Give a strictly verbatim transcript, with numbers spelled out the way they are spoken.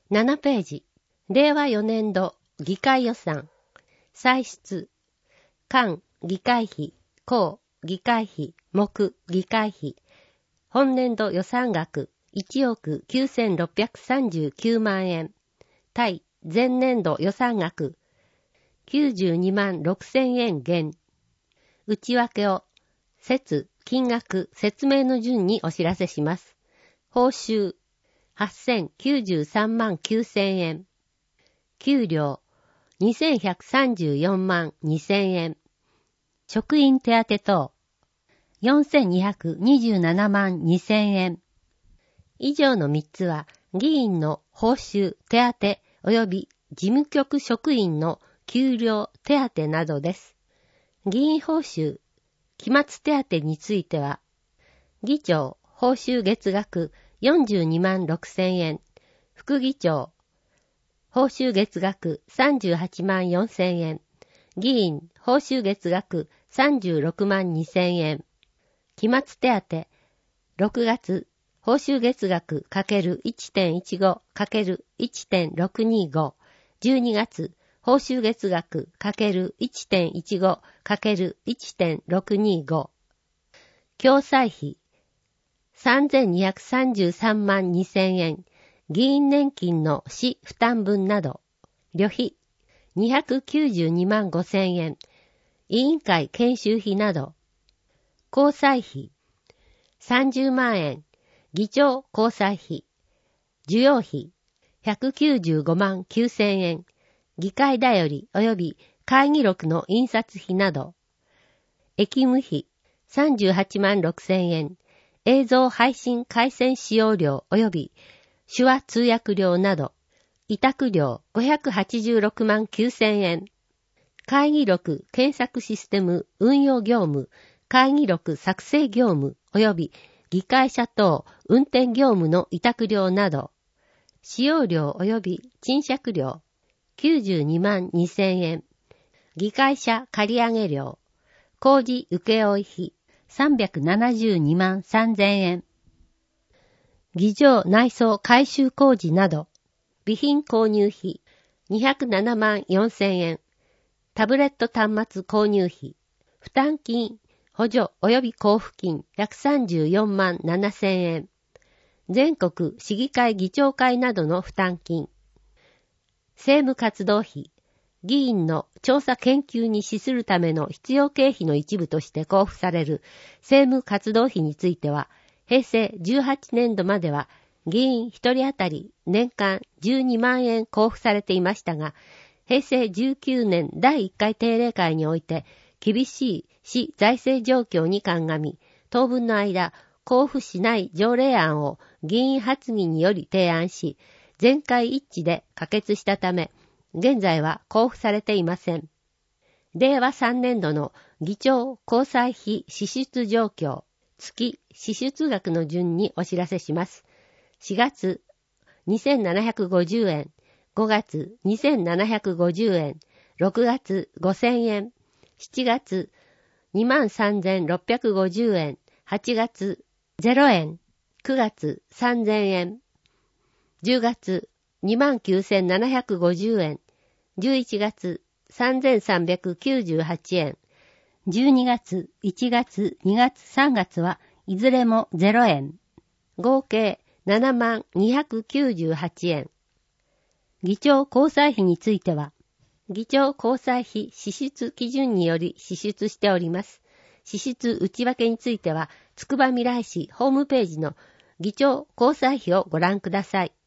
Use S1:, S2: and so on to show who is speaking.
S1: ななページ、れいわよねんど議会予算、歳出、間議会費、項議会費、目議会費、本年度予算額いちおくきゅうせんろっぴゃくさんじゅうきゅうまんえん、対前年度予算額きゅうじゅうにまんろくせんえん減。内訳を、節、金額、説明の順にお知らせします。報酬、はっせんきゅうじゅうさんまんきゅうせんえん。給料、にせんひゃくさんじゅうよんまんにせんえん。職員手当等、よんせんにひゃくにじゅうななまんにせんえん。以上のみっつは、議員の報酬、手当及び事務局職員の給料、手当などです。議員報酬、期末手当については、議長、報酬月額よんじゅうにまんろくせんえん、副議長、報酬月額さんじゅうはちまんよんせんえん、議員、報酬月額さんじゅうろくまんにせんえん、期末手当、ろくがつ、報酬月額 ×いちてんいちご ×いちてんろくにご、じゅうにがつ、報酬月額 ×いちてんいちご ×いちてんろくにご、共済費、さんぜんにひゃくさんじゅうさんまんにせんえん、議員年金の市負担分など、旅費、にひゃくきゅうじゅうにまんごせんえん、委員会研修費など、交際費、さんじゅうまんえん、議長交際費、授与費、ひゃくきゅうじゅうごまんきゅうせんえん、議会だより及び会議録の印刷費など、役務費、さんじゅうはちまんろくせんえん、映像配信回線使用料及び手話通訳料など、委託料ごひゃくはちじゅうろくまんきゅうせんえん、会議録検索システム運用業務、会議録作成業務及び議会車等運転業務の委託料など、使用料及び賃借料きゅうじゅうにまんにせんえん、議会車借上料、工事請負費さんびゃくななじゅうにまんさんぜんえん、議場内装改修工事など、備品購入費にひゃくななまんよんせんえん、タブレット端末購入費、負担金、補助及び交付金ひゃくさんじゅうよんまんななせんえん、全国市議会議長会などの負担金、政務活動費、議員の調査研究に資するための必要経費の一部として交付される政務活動費については、へいせいじゅうはちねんどまでは議員一人当たり年間じゅうにまんえん交付されていましたが、へいせいじゅうきゅうねんだいいっかい定例会において厳しい市財政状況に鑑み、当分の間交付しない条例案を議員発議により提案し、全会一致で可決したため、現在は交付されていません。れいわさんねんどの議長交際費支出状況、月支出額の順にお知らせします。しがつにせんななひゃくごじゅうえん、ごがつにせんななひゃくごじゅうえん、ろくがつごせんえん、しちがつにまんさんぜんろっぴゃくごじゅうえん、はちがつゼロえん、くがつさんぜんえん、じゅうがつにまんきゅうせんななひゃくごじゅうえん、じゅういちがつさんぜんさんびゃくきゅうじゅうはちえん、じゅうにがつ、いちがつ、にがつ、さんがつはいずれもゼロえん、合計ななまんにひゃくきゅうじゅうはちえん。議長交際費については、議長交際費支出基準により支出しております。支出内訳については、つくばみらい市ホームページの議長交際費をご覧ください。